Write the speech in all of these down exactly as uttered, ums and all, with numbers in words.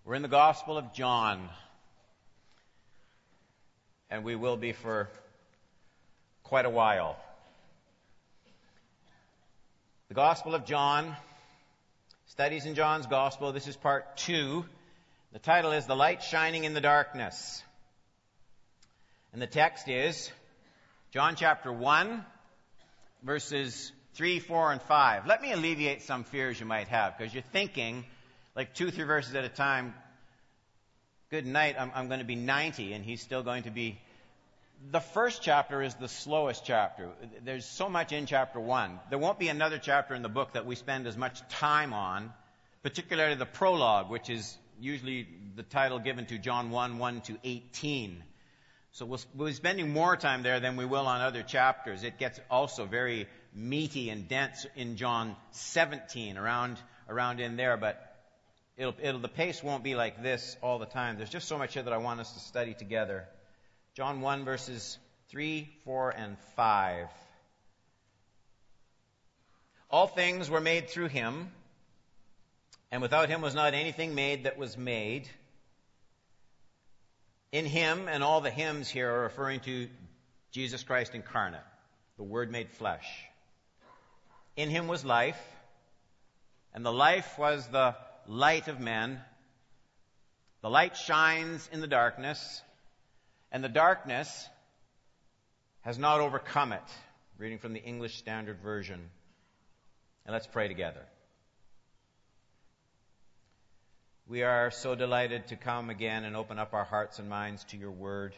We're in the Gospel of John, and we will be for quite a while. The Gospel of John, studies in John's Gospel. This is part two. The title is The Light Shining in the Darkness. And the text is John chapter one, verses three, four, and five. Let me alleviate some fears you might have, because you're thinking, like two, three verses at a time, good night, I'm, I'm going to be ninety, and he's still going to be... The first chapter is the slowest chapter. There's so much in chapter one. There won't be another chapter in the book that we spend as much time on, particularly the prologue, which is usually the title given to John one, one to eighteen. So we'll, we'll be spending more time there than we will on other chapters. It gets also very meaty and dense in John seventeen, around around in there, but it'll, it'll, the pace won't be like this all the time. There's just so much here that I want us to study together. John one, verses three, four, and five. All things were made through him, and without him was not anything made that was made. In him, and all the hymns here are referring to Jesus Christ incarnate, the Word made flesh. In him was life, and the life was the light of men. The light shines in the darkness, and the darkness has not overcome it. Reading from the English Standard Version. And let's pray together. We are so delighted to come again and open up our hearts and minds to your word.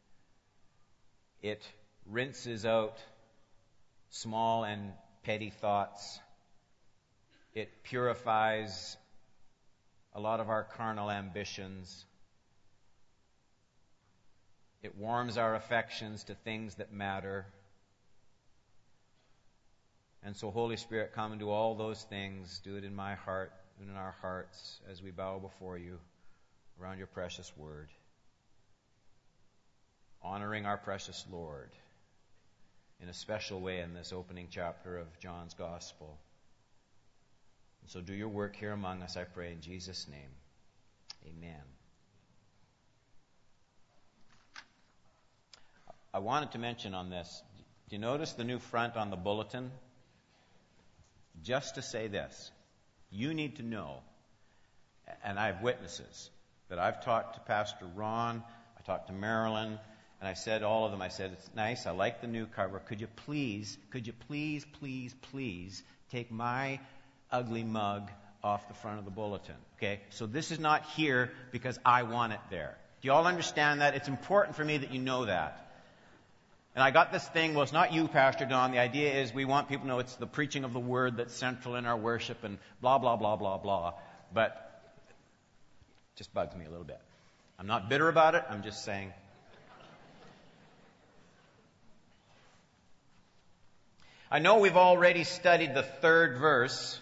It rinses out small and petty thoughts. It purifies a lot of our carnal ambitions. It warms our affections to things that matter. And so, Holy Spirit, come and do all those things. Do it in my heart and in our hearts as we bow before you around your precious word, honoring our precious Lord in a special way in this opening chapter of John's Gospel. And so do your work here among us, I pray, in Jesus' name. Amen. I wanted to mention on this, do you notice the new front on the bulletin? Just to say this. You need to know, and I have witnesses, that I've talked to Pastor Ron, I talked to Marilyn, and I said all of them, I said, it's nice, I like the new cover. Could you please, could you please, please, please take my ugly mug off the front of the bulletin? Okay? So this is not here because I want it there. Do you all understand that? It's important for me that you know that. And I got this thing, well, it's not you, Pastor Don. The idea is we want people to know it's the preaching of the word that's central in our worship and blah, blah, blah, blah, blah. But it just bugs me a little bit. I'm not bitter about it. I'm just saying. I know we've already studied the third verse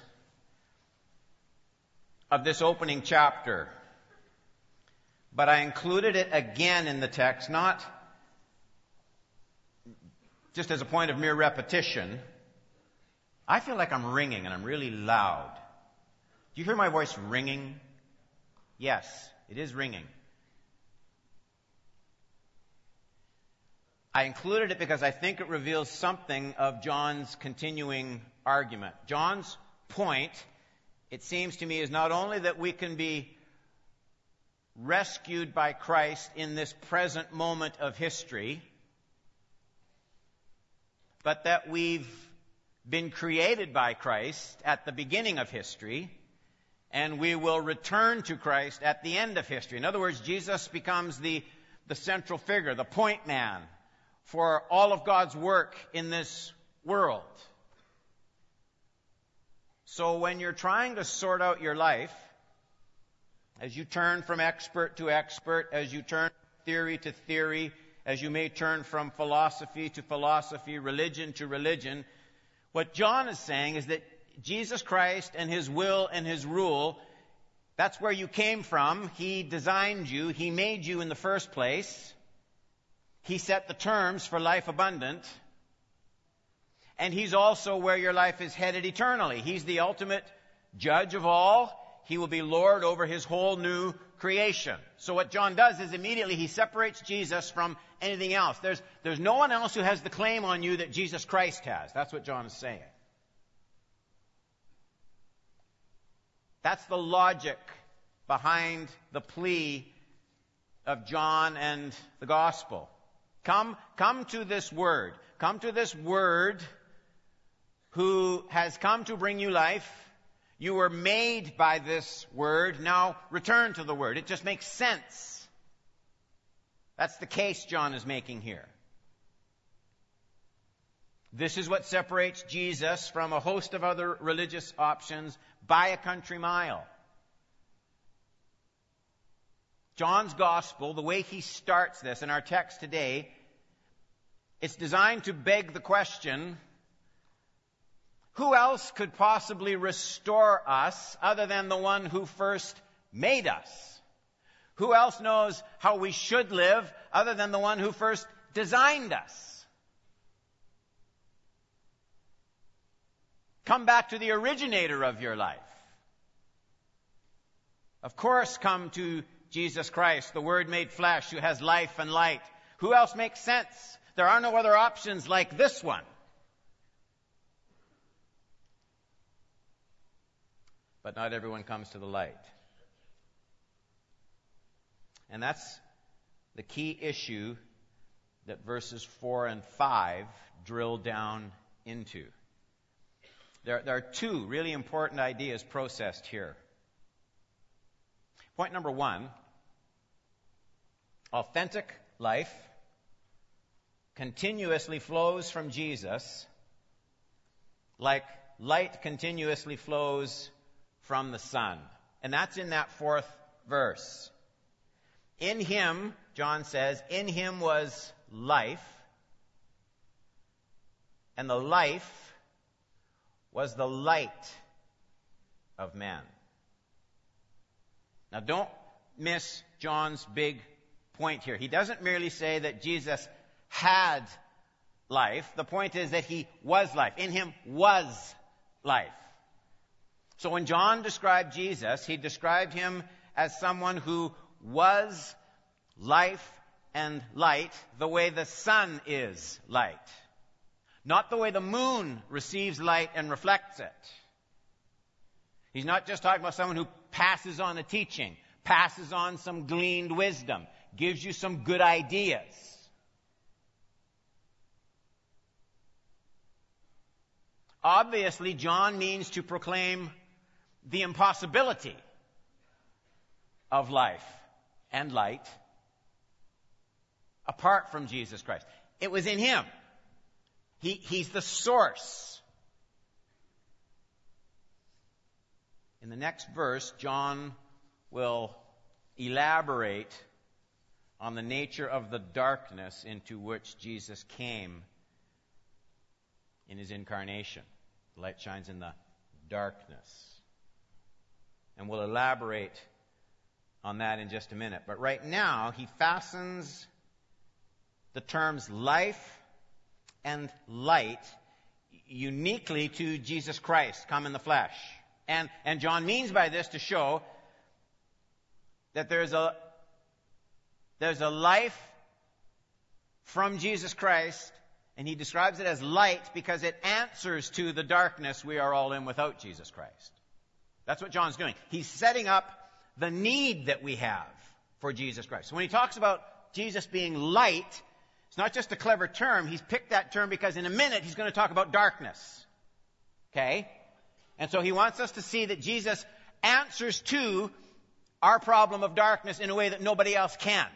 of this opening chapter. But I included it again in the text, not just as a point of mere repetition. I feel like I'm ringing, and I'm really loud. Do you hear my voice ringing? Yes, it is ringing. I included it because I think it reveals something of John's continuing argument. John's point, it seems to me, is not only that we can be rescued by Christ in this present moment of history, but that we've been created by Christ at the beginning of history, and we will return to Christ at the end of history. In other words, Jesus becomes the, the central figure, the point man for all of God's work in this world. So when you're trying to sort out your life, as you turn from expert to expert, as you turn theory to theory, as you may turn from philosophy to philosophy, religion to religion, what John is saying is that Jesus Christ and his will and his rule, that's where you came from. He designed you. He made you in the first place. He set the terms for life abundant. And he's also where your life is headed eternally. He's the ultimate judge of all. he will be Lord over his whole new creation. So what John does is immediately he separates Jesus from anything else. There's, there's no one else who has the claim on you that Jesus Christ has. That's what John is saying. That's the logic behind the plea of John and the gospel. Come, come to this word. Come to this word who has come to bring you life. You were made by this word. Now return to the word. It just makes sense. That's the case John is making here. This is what separates Jesus from a host of other religious options by a country mile. John's gospel, the way he starts this in our text today, it's designed to beg the question, who else could possibly restore us other than the one who first made us? Who else knows how we should live other than the one who first designed us? Come back to the originator of your life. Of course, come to Jesus Christ, the Word made flesh, who has life and light. Who else makes sense? There are no other options like this one. But not everyone comes to the light. And that's the key issue that verses four and five drill down into. There, there are two really important ideas processed here. Point number one, authentic life continuously flows from Jesus like light continuously flows from the sun. And that's in that fourth verse. In him, John says, in him was life, and the life was the light of men. Now don't miss John's big point here. He doesn't merely say that Jesus had life. The point is that he was life. In him was life. So when John described Jesus, he described him as someone who was life and light the way the sun is light. Not the way the moon receives light and reflects it. He's not just talking about someone who passes on a teaching, passes on some gleaned wisdom, gives you some good ideas. Obviously, John means to proclaim the impossibility of life and light apart from Jesus Christ. It was in him. He, he's the source. In the next verse, John will elaborate on the nature of the darkness into which Jesus came in his incarnation. The light shines in the darkness. And we'll elaborate on that in just a minute. But right now, he fastens the terms life and light uniquely to Jesus Christ, come in the flesh. And, and John means by this to show that there's a, there's a life from Jesus Christ, and he describes it as light because it answers to the darkness we are all in without Jesus Christ. That's what John's doing. He's setting up the need that we have for Jesus Christ. So when he talks about Jesus being light, it's not just a clever term. He's picked that term because in a minute he's going to talk about darkness. Okay? And so he wants us to see that Jesus answers to our problem of darkness in a way that nobody else can.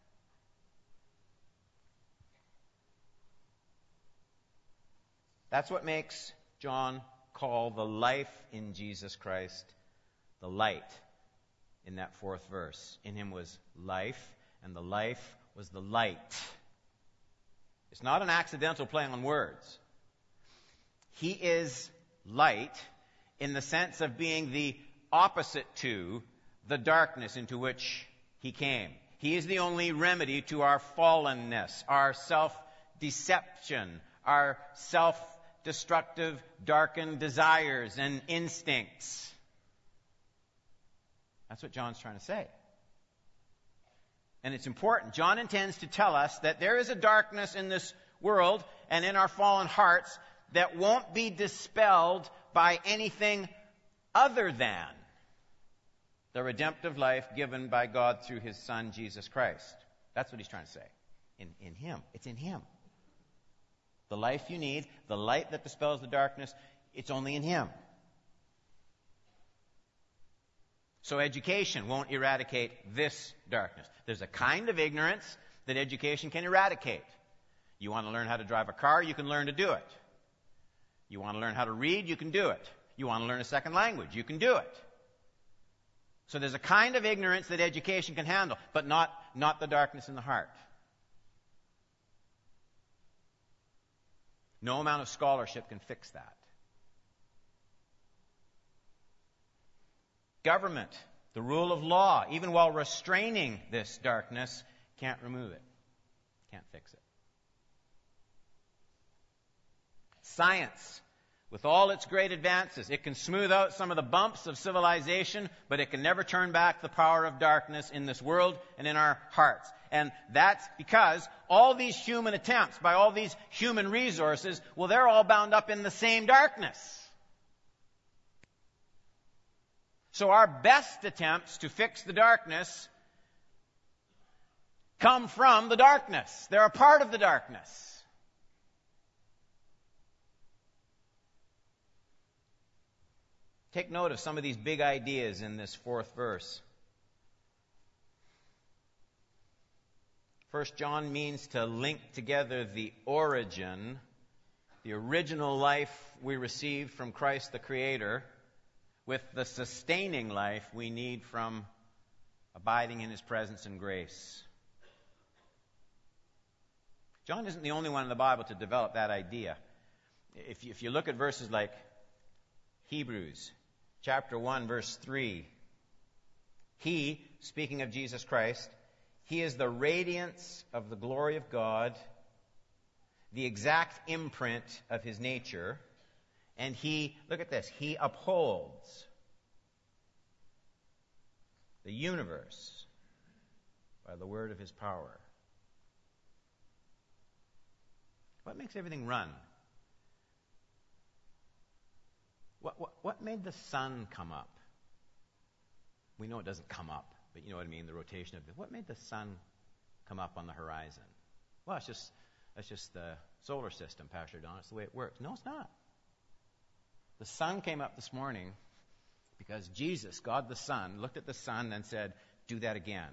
That's what makes John call the life in Jesus Christ the light in that fourth verse. In him was life, and the life was the light. It's not an accidental play on words. He is light in the sense of being the opposite to the darkness into which he came. He is the only remedy to our fallenness, our self-deception, our self-destructive, darkened desires and instincts. That's what John's trying to say. And it's important. John intends to tell us that there is a darkness in this world and in our fallen hearts that won't be dispelled by anything other than the redemptive life given by God through His Son, Jesus Christ. That's what he's trying to say. In, in Him. It's in Him. The life you need, the light that dispels the darkness, it's only in Him. So education won't eradicate this darkness. There's a kind of ignorance that education can eradicate. You want to learn how to drive a car, you can learn to do it. You want to learn how to read, you can do it. You want to learn a second language, you can do it. So there's a kind of ignorance that education can handle, but not, not the darkness in the heart. No amount of scholarship can fix that. Government, the rule of law, even while restraining this darkness, can't remove it. Can't fix it. Science, with all its great advances, it can smooth out some of the bumps of civilization, but it can never turn back the power of darkness in this world and in our hearts. And that's because all these human attempts by all these human resources, well, they're all bound up in the same darkness. So our best attempts to fix the darkness come from the darkness. They're a part of the darkness. Take note of some of these big ideas in this fourth verse. First John means to link together the origin, the original life we received from Christ the Creator, with the sustaining life we need from abiding in His presence and grace. John isn't the only one in the Bible to develop that idea. If you, if you look at verses like Hebrews chapter one, verse three, He, speaking of Jesus Christ, He is the radiance of the glory of God, the exact imprint of His nature, and He, look at this, He upholds the universe by the word of His power. What makes everything run? What, what, what made the sun come up? We know it doesn't come up, but you know what I mean, the rotation of it. What made the sun come up on the horizon? Well, it's just, that's just the solar system, Pastor Don. It's the way it works. No, it's not. The sun came up this morning because Jesus, God the Son, looked at the sun and said, do that again.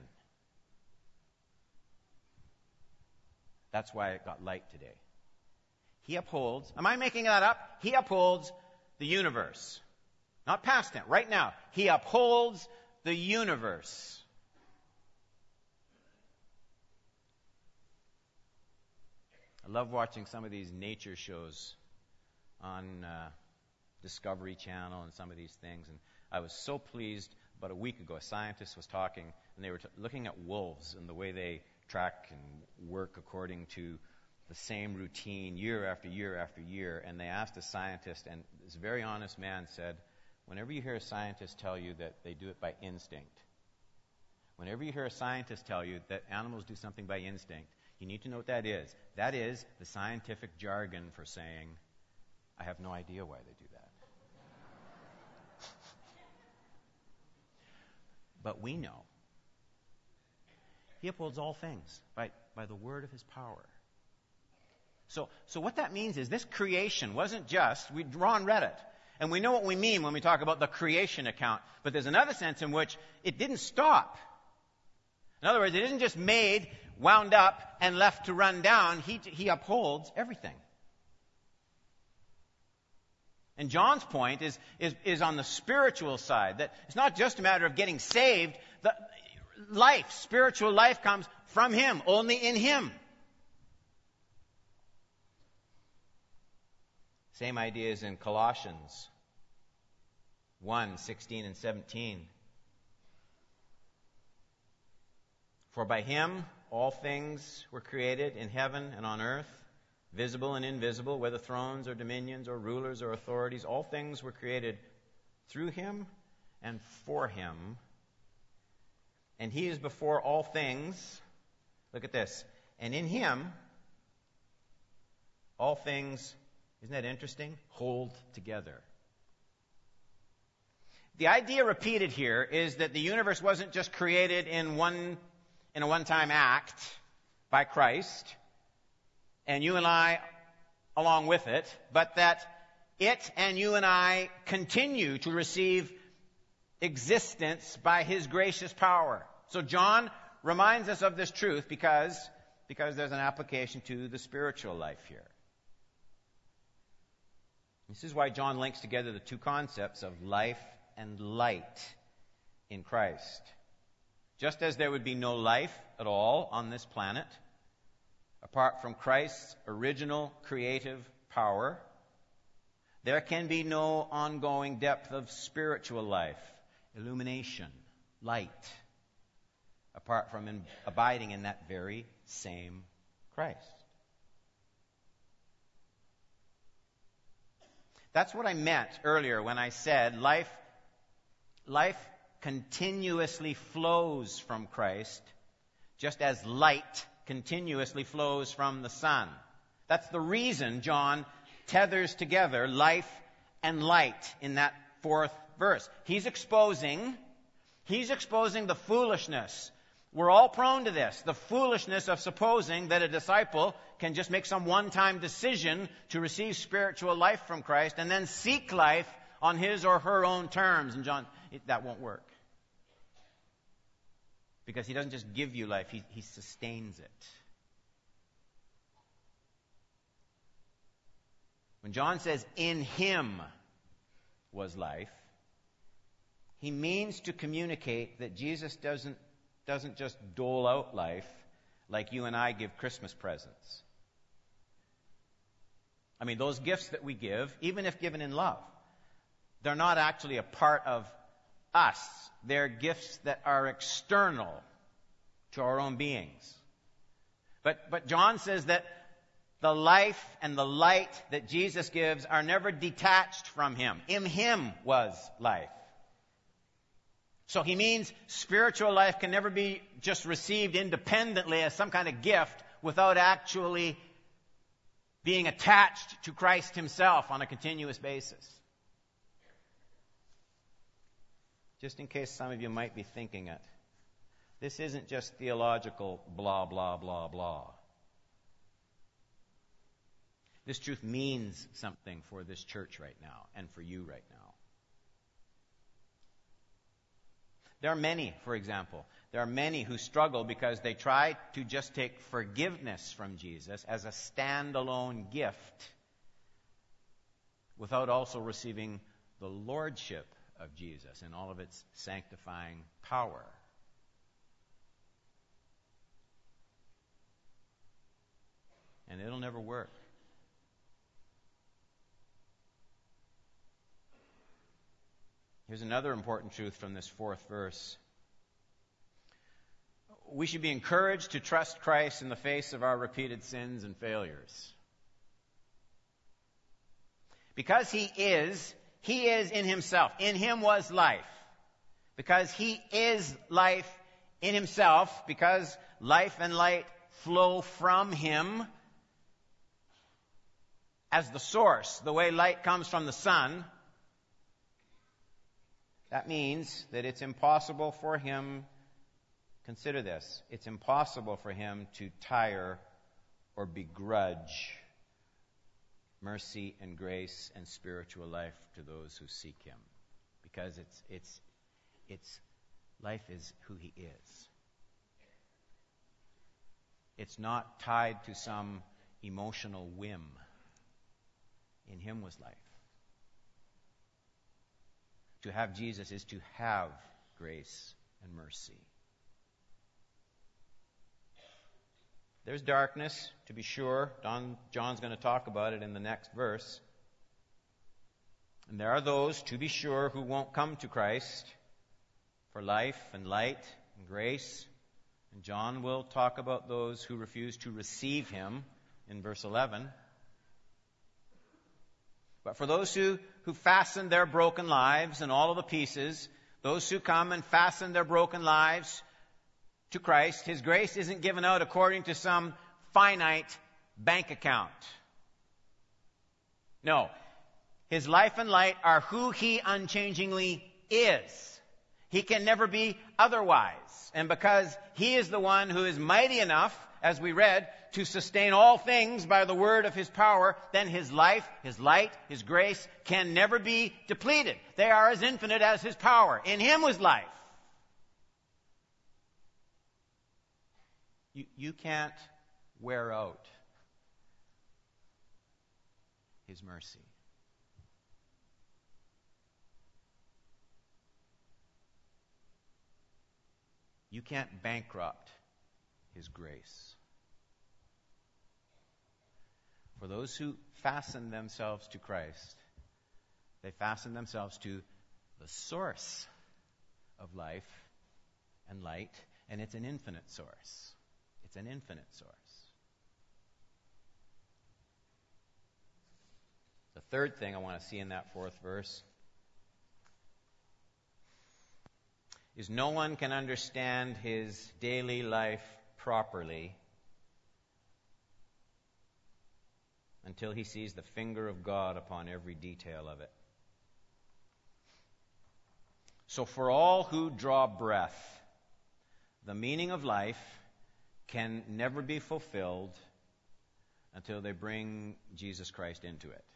That's why it got light today. He upholds, am I making that up? He upholds the universe. Not past tense, right now. He upholds the universe. I love watching some of these nature shows on uh, Discovery Channel and some of these things. And I was so pleased. About a week ago, a scientist was talking, and they were t- looking at wolves and the way they track and work according to the same routine year after year after year. And they asked a scientist, and this very honest man said, whenever you hear a scientist tell you that they do it by instinct, whenever you hear a scientist tell you that animals do something by instinct, you need to know what that is. That is the scientific jargon for saying, I have no idea why they do that. But we know. He upholds all things by, by the word of His power. So, so what that means is this creation wasn't just, we Ron read it, and we know what we mean when we talk about the creation account, but there's another sense in which it didn't stop. In other words, it isn't just made, wound up, and left to run down. He, he upholds everything. And John's point is, is, is on the spiritual side, that it's not just a matter of getting saved. The life, spiritual life comes from Him, only in Him. Same idea is in Colossians one, sixteen and seventeen. For by Him all things were created in heaven and on earth, visible and invisible, whether thrones or dominions or rulers or authorities, all things were created through Him and for Him. And he is before all things. Look at this. And in him, all things, isn't that interesting? Hold together. The idea repeated here is that the universe wasn't just created in one, in a one-time act by Christ, and you and I along with it, but that it and you and I continue to receive existence by his gracious power. So John reminds us of this truth because, because there's an application to the spiritual life here. This is why John links together the two concepts of life and light in Christ. Just as there would be no life at all on this planet apart from Christ's original creative power, there can be no ongoing depth of spiritual life, illumination, light, apart from in, abiding in that very same Christ. That's what I meant earlier when I said life, life continuously flows from Christ, just as light continuously flows from the sun. That's the reason John tethers together life and light in that fourth verse. He's exposing, he's exposing the foolishness. We're all prone to this, the foolishness of supposing that a disciple can just make some one-time decision to receive spiritual life from Christ and then seek life on his or her own terms. And John, it, that won't work. Because he doesn't just give you life, he, he sustains it. When John says, in him was life, he means to communicate that Jesus doesn't, doesn't just dole out life like you and I give Christmas presents. I mean, those gifts that we give, even if given in love, they're not actually a part of us. They're gifts that are external to our own beings. But, but John says that the life and the light that Jesus gives are never detached from him. In him was life. So he means spiritual life can never be just received independently as some kind of gift without actually being attached to Christ himself on a continuous basis. Just in case some of you might be thinking it, this isn't just theological blah, blah, blah, blah. This truth means something for this church right now and for you right now. There are many, for example, there are many who struggle because they try to just take forgiveness from Jesus as a standalone gift without also receiving the lordship of Jesus and all of its sanctifying power. And it'll never work. Here's another important truth from this fourth verse. We should be encouraged to trust Christ in the face of our repeated sins and failures. Because he is, he is in himself. In him was life. Because he is life in himself, because life and light flow from him as the source, the way light comes from the sun, that means that it's impossible for him, consider this, it's impossible for him to tire or begrudge mercy and grace and spiritual life to those who seek him. Because it's, it's, it's, life is who he is. It's not tied to some emotional whim. In him was life. To have Jesus is to have grace and mercy. There's darkness, to be sure. Don, John's going to talk about it in the next verse. And there are those, to be sure, who won't come to Christ for life and light and grace. And John will talk about those who refuse to receive him in verse eleven. But for those who, who fasten their broken lives and all of the pieces, those who come and fasten their broken lives to Christ, his grace isn't given out according to some finite bank account. No. His life and light are who he unchangingly is. He can never be otherwise. And because he is the one who is mighty enough, as we read, to sustain all things by the word of his power, then his life, his light, his grace can never be depleted. They are as infinite as his power. In him was life. You, you can't wear out his mercy. You can't bankrupt his grace. For those who fasten themselves to Christ, they fasten themselves to the source of life and light, and it's an infinite source. It's an infinite source. The third thing I want to see in that fourth verse is no one can understand his daily life properly until he sees the finger of God upon every detail of it. So for all who draw breath, the meaning of life can never be fulfilled until they bring Jesus Christ into it.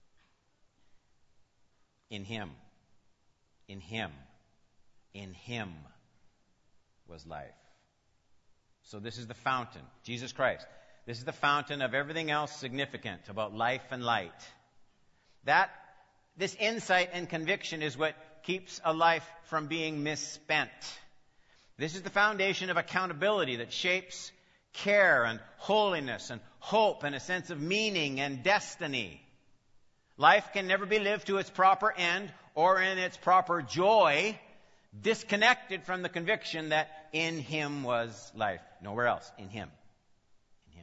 In him, in him, in him was life. So this is the fountain, Jesus Christ. This is the fountain of everything else significant about life and light. That, this insight and conviction is what keeps a life from being misspent. This is the foundation of accountability that shapes care and holiness and hope and a sense of meaning and destiny. Life can never be lived to its proper end or in its proper joy, disconnected from the conviction that in him was life. Nowhere else. In him. In him.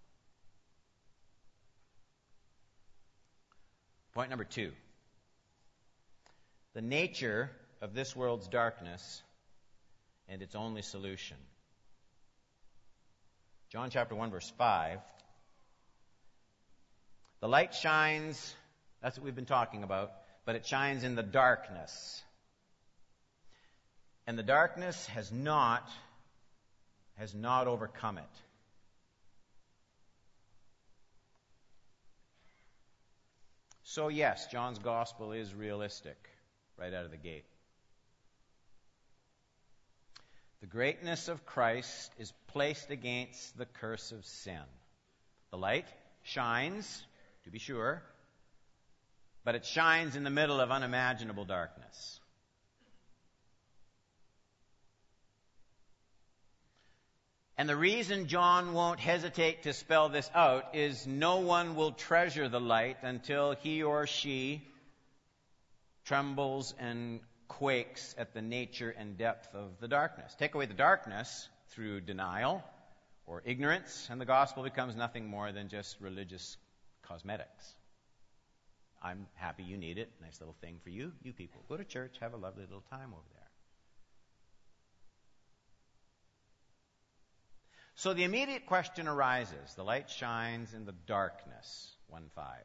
Point number two. The nature of this world's darkness and its only solution. John chapter one, verse five. The light shines, that's what we've been talking about, but it shines in the darkness. And the darkness has not, has not overcome it. So yes, John's gospel is realistic right out of the gate. The greatness of Christ is placed against the curse of sin. The light shines, to be sure, but it shines in the middle of unimaginable darkness. And the reason John won't hesitate to spell this out is no one will treasure the light until he or she trembles and quakes at the nature and depth of the darkness. Take away the darkness through denial or ignorance, and the gospel becomes nothing more than just religious cosmetics. I'm happy you need it. Nice little thing for you. You people, go to church, have a lovely little time over there. So the immediate question arises. The light shines in the darkness. one five.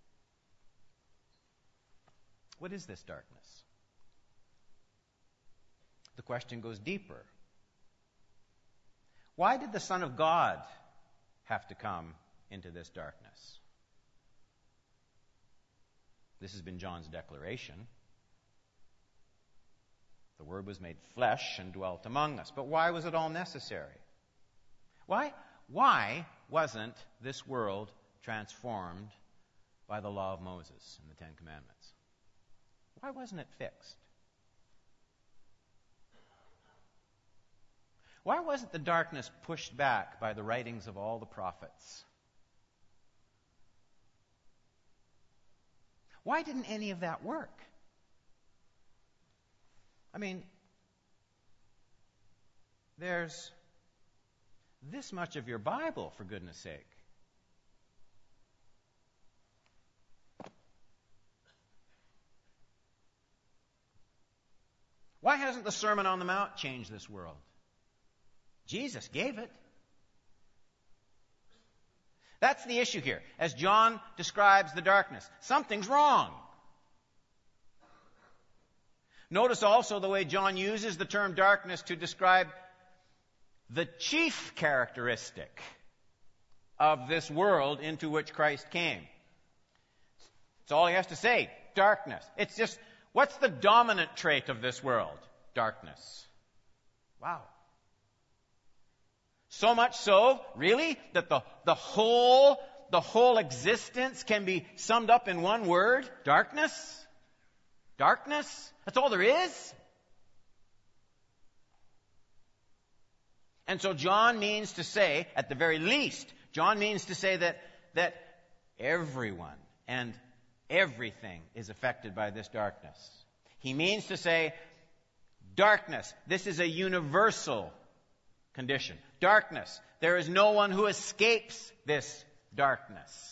What is this darkness? The question goes deeper. Why did the Son of God have to come into this darkness? This has been John's declaration. The Word was made flesh and dwelt among us. But why was it all necessary? Why, why wasn't this world transformed by the law of Moses and the Ten Commandments? Why wasn't it fixed? Why wasn't the darkness pushed back by the writings of all the prophets? Why didn't any of that work? I mean, there's this much of your Bible, for goodness sake. Why hasn't the Sermon on the Mount changed this world? Jesus gave it. That's the issue here. As John describes the darkness, something's wrong. Notice also the way John uses the term darkness to describe the chief characteristic of this world into which Christ came. That's all he has to say. Darkness. It's just, what's the dominant trait of this world? Darkness. Wow. So much so, really, that the, the whole, the whole existence can be summed up in one word? Darkness? Darkness? That's all there is? And so John means to say, at the very least, John means to say that, that everyone and everything is affected by this darkness. He means to say, darkness, this is a universal condition. Darkness, there is no one who escapes this darkness.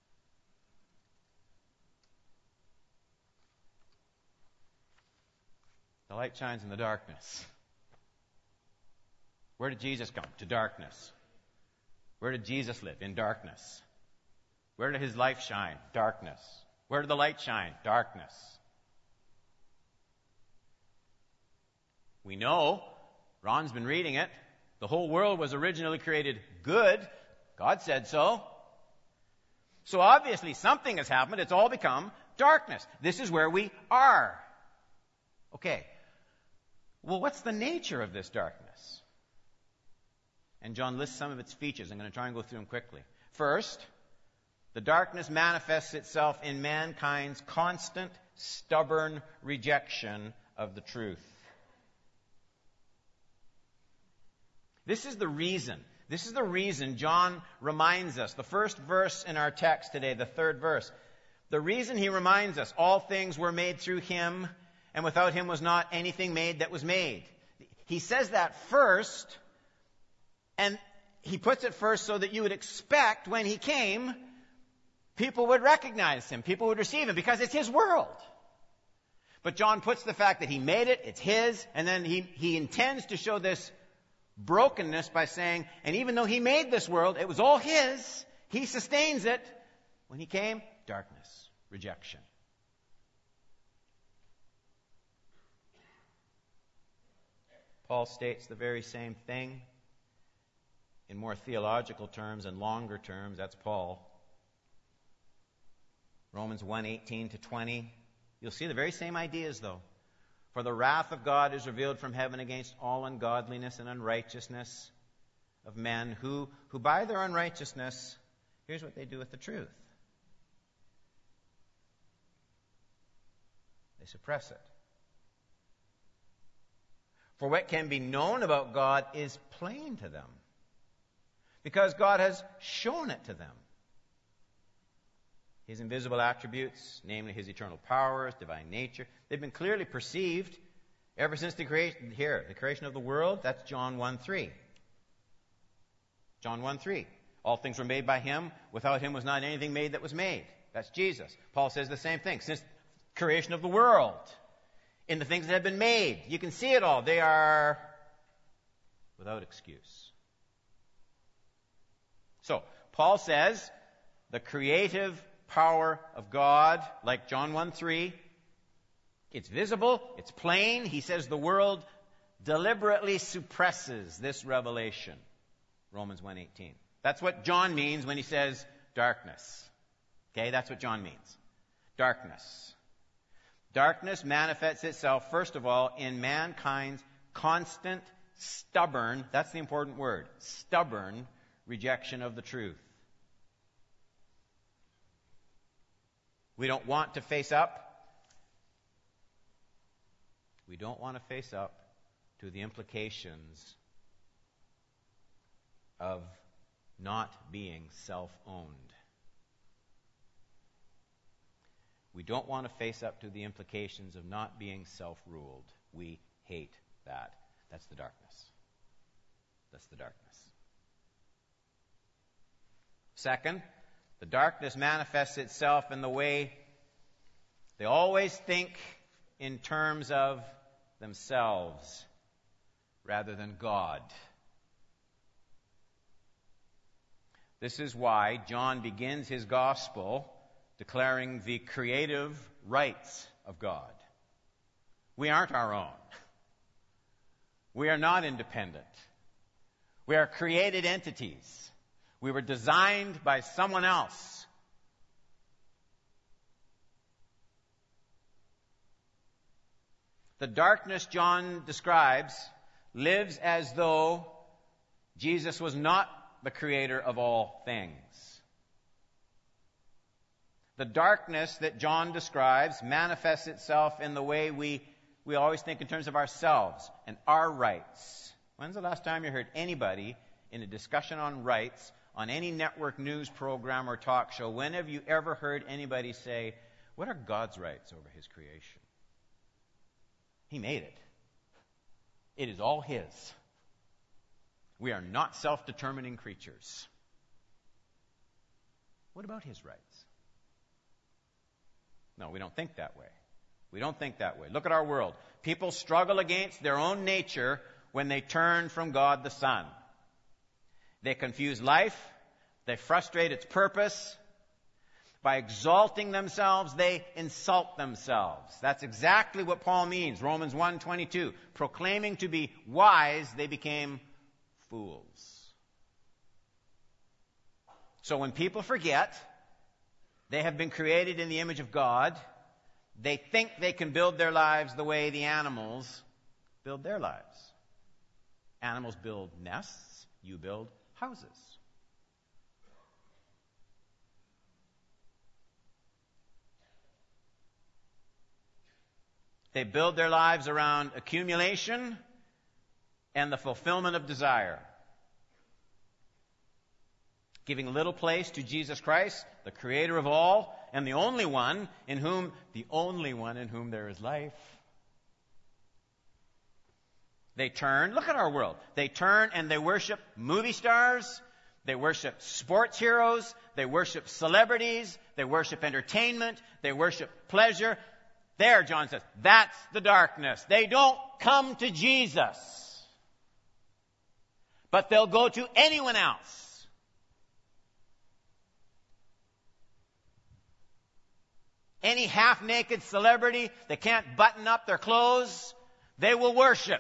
The light shines in the darkness. Where did Jesus come? To darkness. Where did Jesus live? In darkness. Where did his life shine? Darkness. Where did the light shine? Darkness. We know, Ron's been reading it, the whole world was originally created good. God said so. So obviously something has happened. It's all become darkness. This is where we are. Okay. Well, what's the nature of this darkness? And John lists some of its features. I'm going to try and go through them quickly. First, the darkness manifests itself in mankind's constant, stubborn rejection of the truth. This is the reason. This is the reason John reminds us. The first verse in our text today, the third verse. The reason he reminds us, all things were made through him, and without him was not anything made that was made. He says that first, and he puts it first so that you would expect when he came, people would recognize him, people would receive him, because it's his world. But John puts the fact that he made it, it's his, and then he, he intends to show this brokenness by saying, and even though he made this world, it was all his, he sustains it. When he came, darkness, rejection. Paul states the very same thing in more theological terms and longer terms. That's Paul. Romans one, eighteen to twenty. You'll see the very same ideas, though. For the wrath of God is revealed from heaven against all ungodliness and unrighteousness of men who, who by their unrighteousness, here's what they do with the truth. They suppress it. For what can be known about God is plain to them, because God has shown it to them. His invisible attributes, namely his eternal powers, divine nature, they've been clearly perceived ever since the creation, here, the creation of the world. That's John one three. John one three. All things were made by him. Without him was not anything made that was made. That's Jesus. Paul says the same thing. Since creation of the world, in the things that have been made, you can see it all. They are without excuse. So, Paul says the creative power of God, like John one three, it's visible, it's plain. He says the world deliberately suppresses this revelation. Romans one eighteen. That's what John means when he says darkness. Okay, that's what John means. Darkness. Darkness manifests itself, first of all, in mankind's constant, stubborn, that's the important word, stubborn rejection of the truth. We don't want to face up. We don't want to face up to the implications of not being self-owned. We don't want to face up to the implications of not being self-ruled. We hate that. That's the darkness. That's the darkness. Second, the darkness manifests itself in the way they always think in terms of themselves rather than God. This is why John begins his gospel declaring the creative rights of God. We aren't our own. We are not independent. We are created entities. We were designed by someone else. The darkness John describes lives as though Jesus was not the creator of all things. The darkness that John describes manifests itself in the way we, we always think in terms of ourselves and our rights. When's the last time you heard anybody in a discussion on rights on any network news program or talk show? When have you ever heard anybody say, what are God's rights over his creation? He made it. It is all his. We are not self-determining creatures. What about his rights? No, we don't think that way. We don't think that way. Look at our world. People struggle against their own nature when they turn from God the Son. They confuse life. They frustrate its purpose. By exalting themselves, they insult themselves. That's exactly what Paul means. Romans one twenty-two. Proclaiming to be wise, they became fools. So when people forget they have been created in the image of God, they think they can build their lives the way the animals build their lives. Animals build nests, you build houses. They build their lives around accumulation and the fulfillment of desire, giving little place to Jesus Christ, the creator of all, and the only one in whom, the only one in whom there is life. They turn, look at our world. They turn and they worship movie stars. They worship sports heroes. They worship celebrities. They worship entertainment. They worship pleasure. There, John says, that's the darkness. They don't come to Jesus, but they'll go to anyone else. Any half-naked celebrity that can't button up their clothes, they will worship.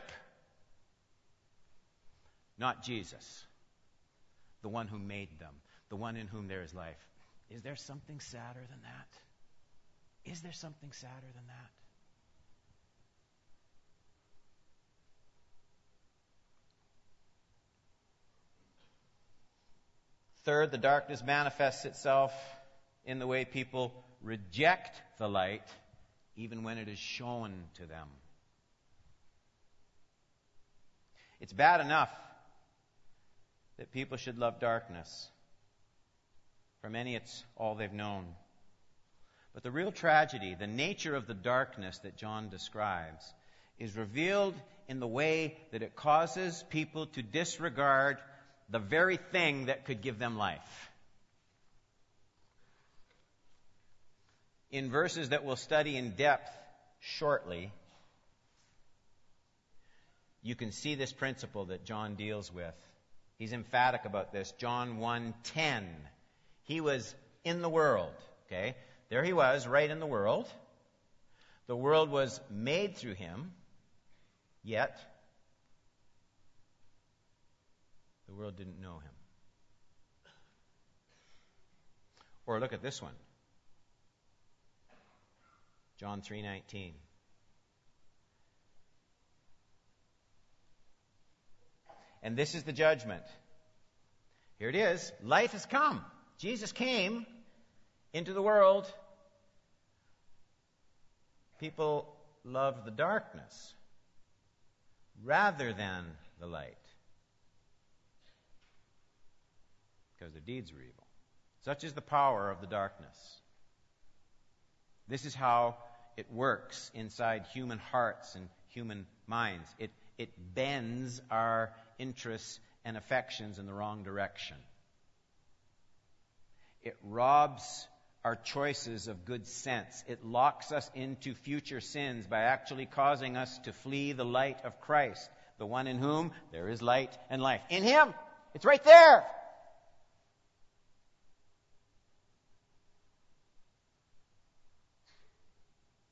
Not Jesus, the one who made them, the one in whom there is life. Is there something sadder than that? Is there something sadder than that? Third, the darkness manifests itself in the way people reject the light, even when it is shown to them. It's bad enough that people should love darkness. For many, it's all they've known. But the real tragedy, the nature of the darkness that John describes, is revealed in the way that it causes people to disregard the very thing that could give them life. In verses that we'll study in depth shortly, you can see this principle that John deals with. He's emphatic about this. John one ten. He was in the world. Okay? There he was, right in the world. The world was made through him, yet the world didn't know him. Or look at this one. John three nineteen. And this is the judgment. Here it is. Life has come. Jesus came into the world. People loved the darkness rather than the light, because their deeds were evil. Such is the power of the darkness. This is how it works inside human hearts and human minds. It, it bends our interests and affections in the wrong direction. It robs our choices of good sense. It locks us into future sins by actually causing us to flee the light of Christ, the one in whom there is light and life. In him! It's right there!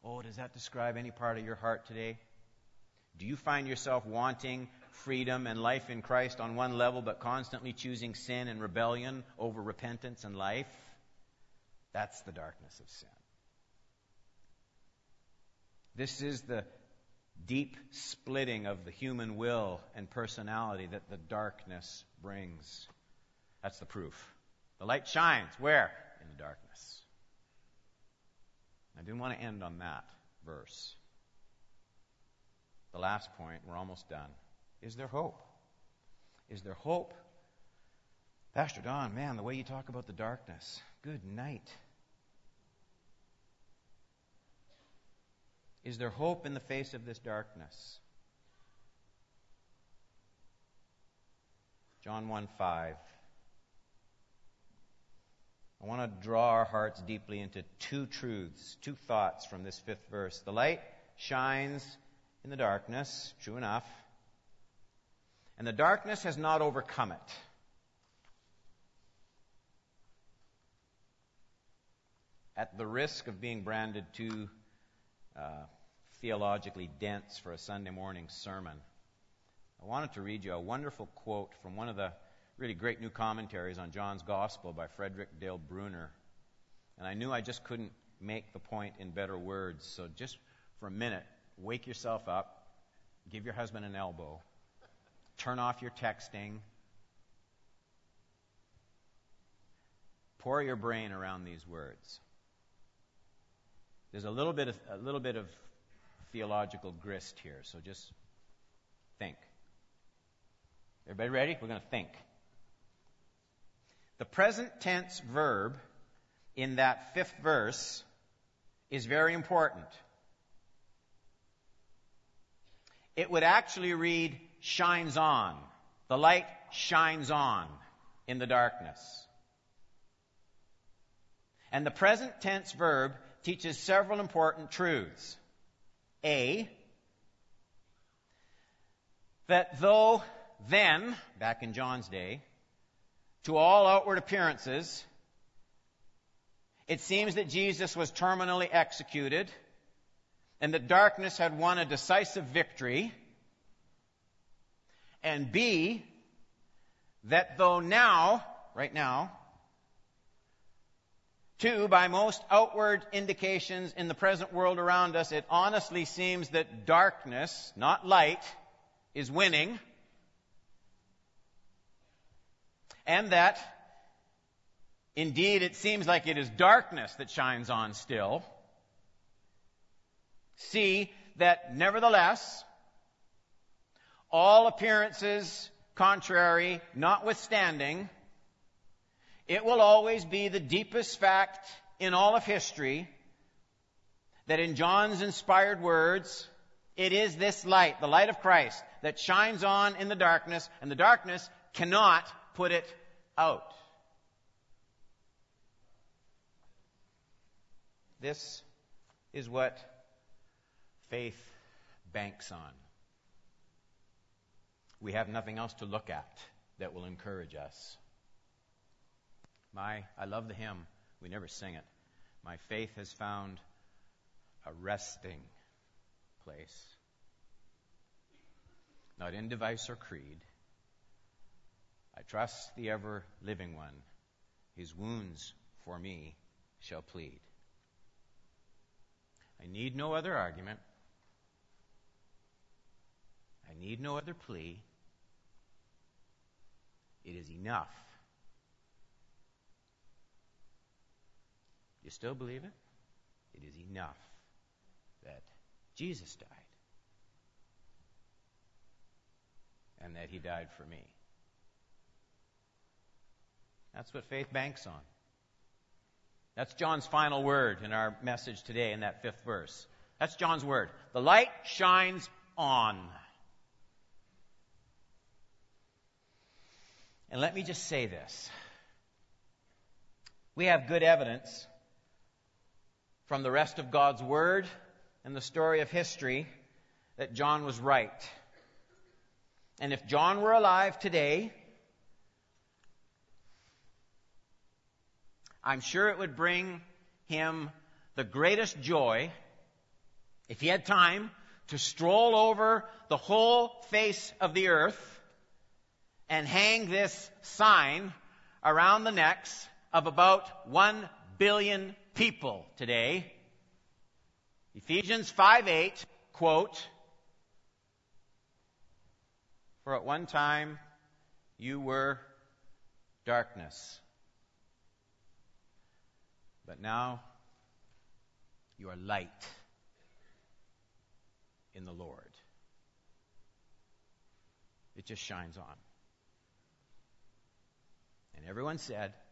Oh, does that describe any part of your heart today? Do you find yourself wanting freedom and life in Christ on one level, but constantly choosing sin and rebellion over repentance and life? That's the darkness of sin. This is the deep splitting of the human will and personality that the darkness brings. That's the proof. The light shines. Where? In the darkness. I do want to end on that verse. The last point, we're almost done. Is there hope? Is there hope? Pastor Don, man, the way you talk about the darkness. Good night. Is there hope in the face of this darkness? John one five. I want to draw our hearts deeply into two truths, two thoughts from this fifth verse. The light shines in the darkness, true enough, and the darkness has not overcome it. At the risk of being branded too uh, theologically dense for a Sunday morning sermon, I wanted to read you a wonderful quote from one of the really great new commentaries on John's Gospel by Frederick Dale Bruner. And I knew I just couldn't make the point in better words, so just for a minute, wake yourself up, give your husband an elbow, turn off your texting, pour your brain around these words. There's a little bit of a little bit of theological grist here, so just think. Everybody ready? We're going to think. The present tense verb in that fifth verse is very important. It would actually read, shines on. The light shines on in the darkness. And the present tense verb teaches several important truths. A, that though then, back in John's day, to all outward appearances, it seems that Jesus was terminally executed and that darkness had won a decisive victory. And B, that though now, right now, two, by most outward indications in the present world around us, it honestly seems that darkness, not light, is winning. And that, indeed, it seems like it is darkness that shines on still. C, that nevertheless, all appearances contrary notwithstanding, it will always be the deepest fact in all of history that in John's inspired words, it is this light, the light of Christ, that shines on in the darkness, and the darkness cannot put it out. This is what faith banks on. We have nothing else to look at that will encourage us. My, I love the hymn. We never sing it. My faith has found a resting place. Not in device or creed. I trust the ever-living one. His wounds for me shall plead. I need no other argument. I need no other plea. It is enough. You still believe it? It is enough that Jesus died and that he died for me. That's what faith banks on. That's John's final word in our message today in that fifth verse. That's John's word. The light shines on. And let me just say this. We have good evidence from the rest of God's Word and the story of history that John was right. And if John were alive today, I'm sure it would bring him the greatest joy if he had time to stroll over the whole face of the earth and hang this sign around the necks of about one billion people today, Ephesians five eight, quote, "For at one time you were darkness, but now you are light in the Lord." It just shines on. And everyone said,